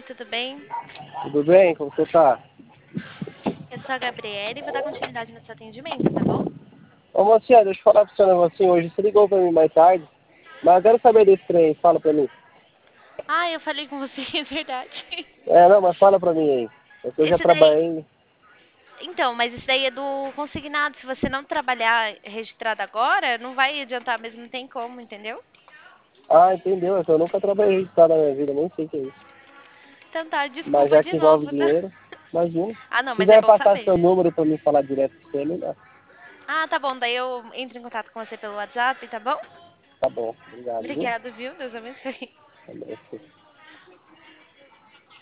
tudo bem? Tudo bem? Como você tá? Eu sou a Gabriela e vou dar continuidade no seu atendimento, tá bom? Ô mocinha, deixa eu falar pro seu negocinho hoje. Você ligou pra mim mais tarde, mas eu quero saber desse trem. Fala pra mim. Ah, eu falei com você, é verdade. Não, mas fala pra mim aí. Porque eu já Esse daí. trabalhei. Então, mas isso daí é do consignado. Se você não trabalhar registrado agora, não vai adiantar mesmo, não tem como, entendeu? Ah, entendeu? É que eu nunca trabalhei registrado na minha vida, nem sei o que é isso. Então tá, Mas desculpa já de que envolve novo, tá? dinheiro, imagina. Ah, Se não, mas é quiser bom passar saber. seu número pra mim falar direto com você, melhor. Ah, tá bom, daí eu entro em contato com você pelo WhatsApp, tá bom? Tá bom, obrigado, viu? Obrigada, viu? Deus abençoe. Também.